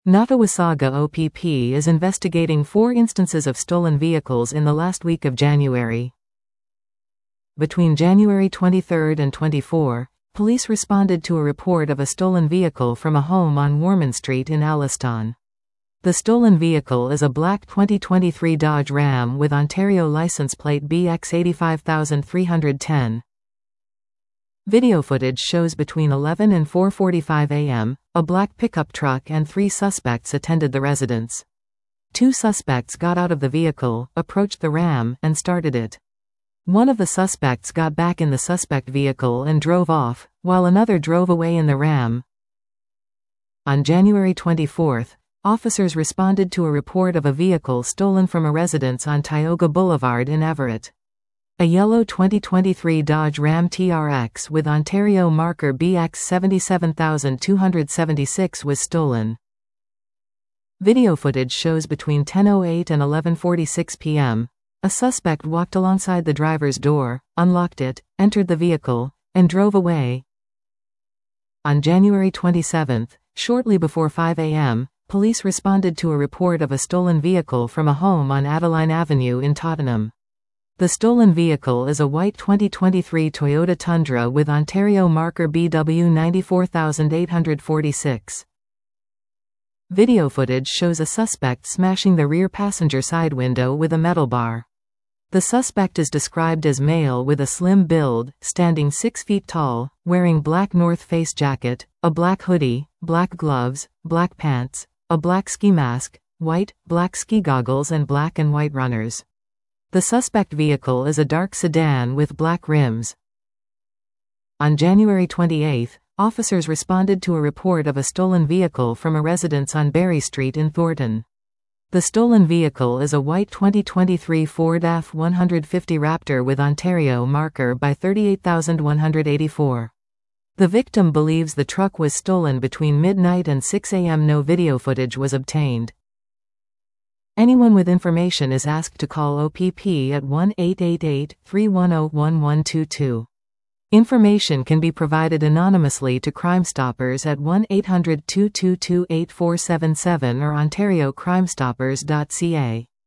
Nottawasaga OPP is investigating 4 instances of stolen vehicles in the last week of January. Between January 23 and 24, police responded to a report of a stolen vehicle from a home on Warman Street in Alliston. The stolen vehicle is a black 2023 Dodge Ram with Ontario license plate BX 85310. Video footage shows between 11 and 4:45 a.m., a black pickup truck and 3 suspects attended the residence. 2 suspects got out of the vehicle, approached the Ram, and started it. One of the suspects got back in the suspect vehicle and drove off, while another drove away in the Ram. On January 24, officers responded to a report of a vehicle stolen from a residence on Tioga Boulevard in Everett. A yellow 2023 Dodge Ram TRX with Ontario marker BX 77276 was stolen. Video footage shows between 10:08 and 11:46 p.m. a suspect walked alongside the driver's door, unlocked it, entered the vehicle, and drove away. On January 27, shortly before 5 a.m., police responded to a report of a stolen vehicle from a home on Adeline Avenue in Tottenham. The stolen vehicle is a white 2023 Toyota Tundra with Ontario marker BW 94846. Video footage shows a suspect smashing the rear passenger side window with a metal bar. The suspect is described as male with a slim build, standing 6 feet tall, wearing black North Face jacket, a black hoodie, black gloves, black pants, a black ski mask, white, black ski goggles and black and white runners. The suspect vehicle is a dark sedan with black rims. On January 28, officers responded to a report of a stolen vehicle from a residence on Berry Street in Thornton. The stolen vehicle is a white 2023 Ford F-150 Raptor with Ontario marker by 38184. The victim believes the truck was stolen between midnight and 6 a.m. No video footage was obtained. Anyone with information is asked to call OPP at 1-888-310-1122. Information can be provided anonymously to Crime Stoppers at 1-800-222-8477 or ontariocrimestoppers.ca.